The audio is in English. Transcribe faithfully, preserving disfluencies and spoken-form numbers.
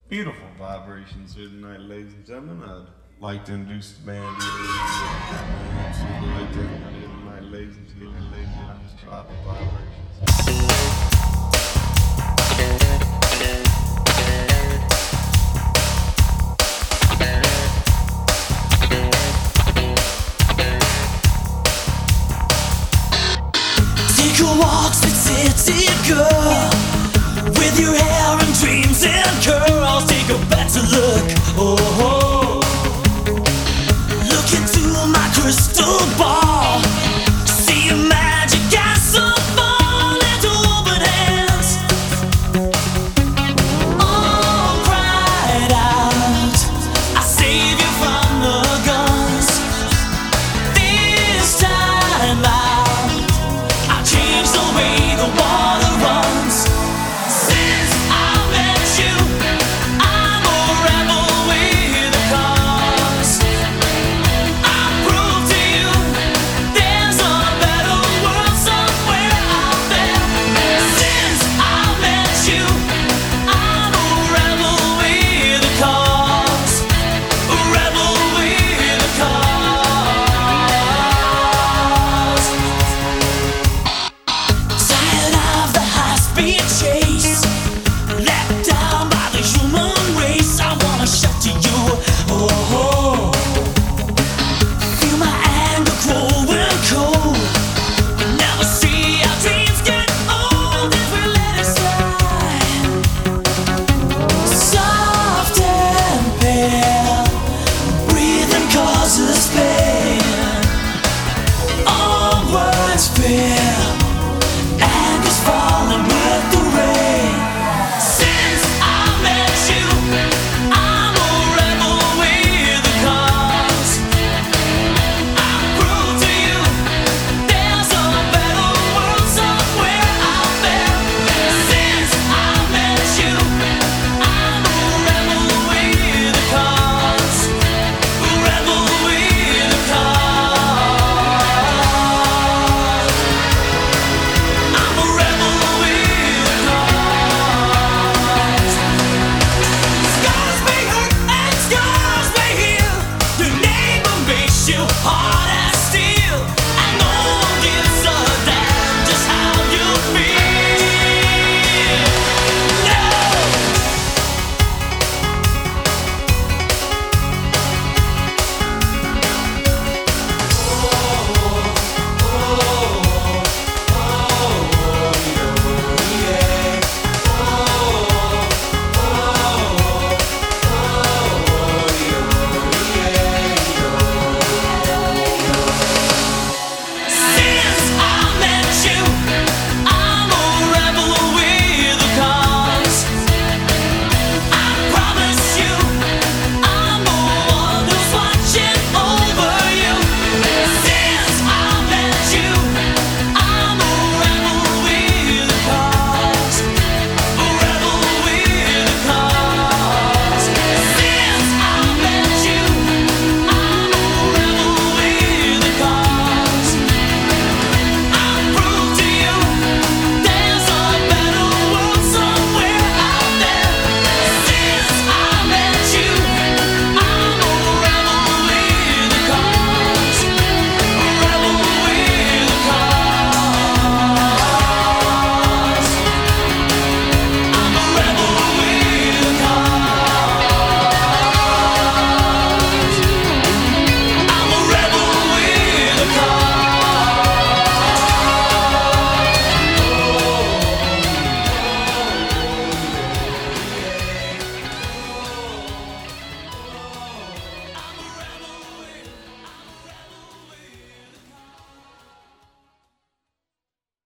Beautiful vibrations here tonight, ladies and gentlemen. I'd like to introduce the band. I'd like to introduce here tonight, ladies and gentlemen. Ladies and gentlemen, just drop the vibrations. Take a walk, city girl, with your hair and dreams in curls. Take a better look